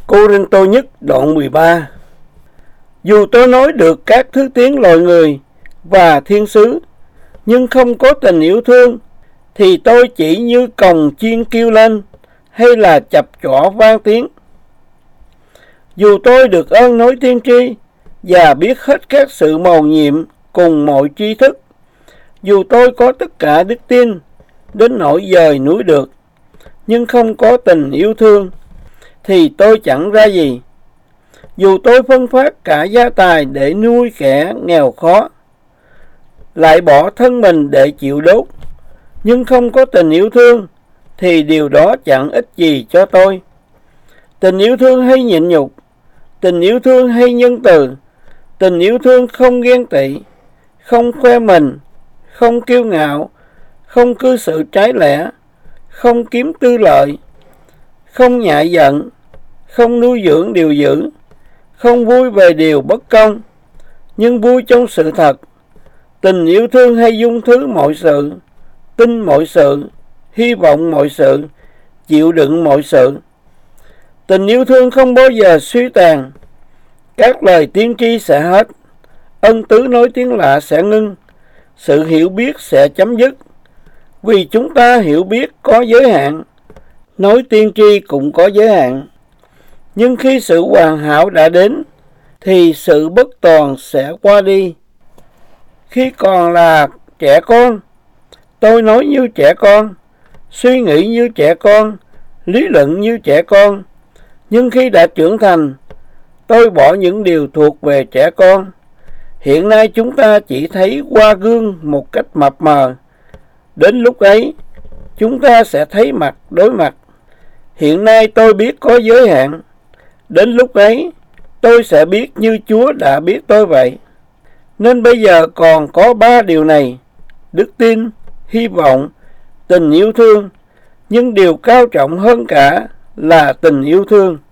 Cô-rinh-tô nhất đoạn 13. Dù tôi nói được các thứ tiếng loài người và thiên sứ, nhưng không có tình yêu thương, thì tôi chỉ như cồng chiên kêu lên, hay là chập chỏ vang tiếng. Dù tôi được ơn nói tiên tri, và biết hết các sự mầu nhiệm cùng mọi tri thức, dù tôi có tất cả đức tin, đến nỗi dời núi được, nhưng không có tình yêu thương, thì tôi chẳng ra gì. Dù tôi phân phát cả gia tài để nuôi kẻ nghèo khó, lại bỏ thân mình để chịu đốt, nhưng không có tình yêu thương, thì điều đó chẳng ích gì cho tôi. Tình yêu thương hay nhịn nhục, tình yêu thương hay nhân từ, tình yêu thương không ghen tị, không khoe mình, không kiêu ngạo, không cư xử trái lẽ, không kiếm tư lợi, không nhại giận, không nuôi dưỡng điều dữ, không vui về điều bất công, nhưng vui trong sự thật. Tình yêu thương hay dung thứ mọi sự, tin mọi sự, hy vọng mọi sự, chịu đựng mọi sự. Tình yêu thương không bao giờ suy tàn. Các lời tiên tri sẽ hết, ân tứ nói tiếng lạ sẽ ngưng, sự hiểu biết sẽ chấm dứt. Vì chúng ta hiểu biết có giới hạn, nói tiên tri cũng có giới hạn. Nhưng khi sự hoàn hảo đã đến, thì sự bất toàn sẽ qua đi. Khi còn là trẻ con, tôi nói như trẻ con, suy nghĩ như trẻ con, lý luận như trẻ con. Nhưng khi đã trưởng thành, tôi bỏ những điều thuộc về trẻ con. Hiện nay chúng ta chỉ thấy qua gương một cách mập mờ. Đến lúc ấy, chúng ta sẽ thấy mặt đối mặt. Hiện nay tôi biết có giới hạn. Đến lúc ấy, tôi sẽ biết như Chúa đã biết tôi vậy. Nên bây giờ còn có 3 điều này: đức tin, hy vọng, tình yêu thương. Nhưng điều cao trọng hơn cả là tình yêu thương.